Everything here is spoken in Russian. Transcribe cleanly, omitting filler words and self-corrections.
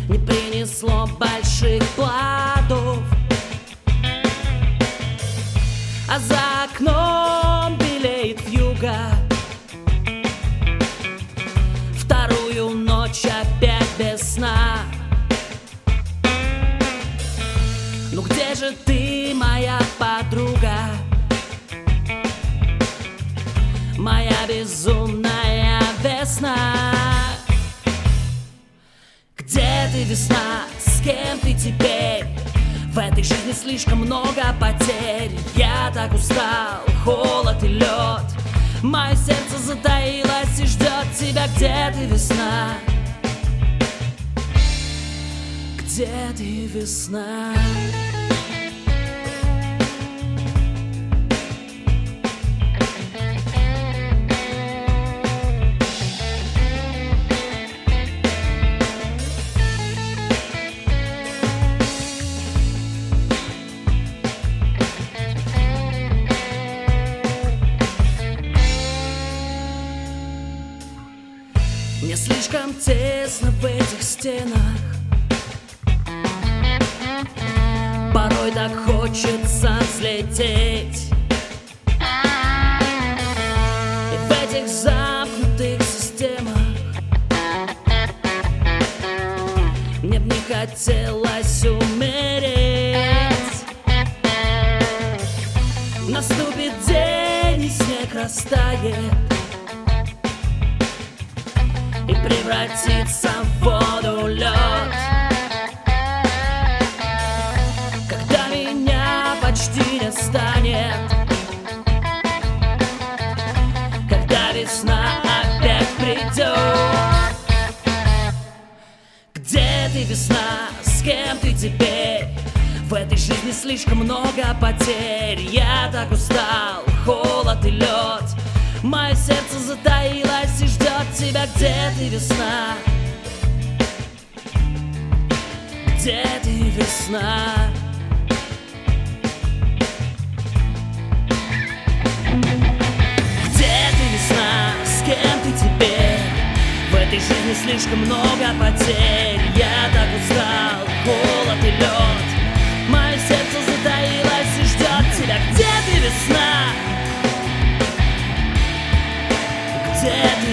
не принесло больших плодов, а за окном белеет вьюга. Вторую ночь опять без сна. Ну где же ты, моя подруга, моя безумная весна? Где ты, весна, с кем ты теперь? В этой жизни слишком много потерь. Я так устал, холод и лед. Мое сердце затаилось и ждет тебя. Где ты, весна? Где ты, весна? Мне слишком тесно в этих стенах. Порой так хочется взлететь. И в этих замкнутых системах мне б не хотелось умереть. Наступит день, и снег растает и превратится в воду лед. Когда меня почти не станет, когда весна опять придет. Где ты, весна, с кем ты теперь? В этой жизни слишком много потерь. Я так устал, холод и лед. Мое сердце затаилось и ждет тебя. Где ты, весна? Где ты, весна? Где ты, весна? С кем ты теперь? В этой жизни слишком много потерь. Я так устал, холод и лед. Мое сердце затаилось и ждет тебя. Где ты, весна? Где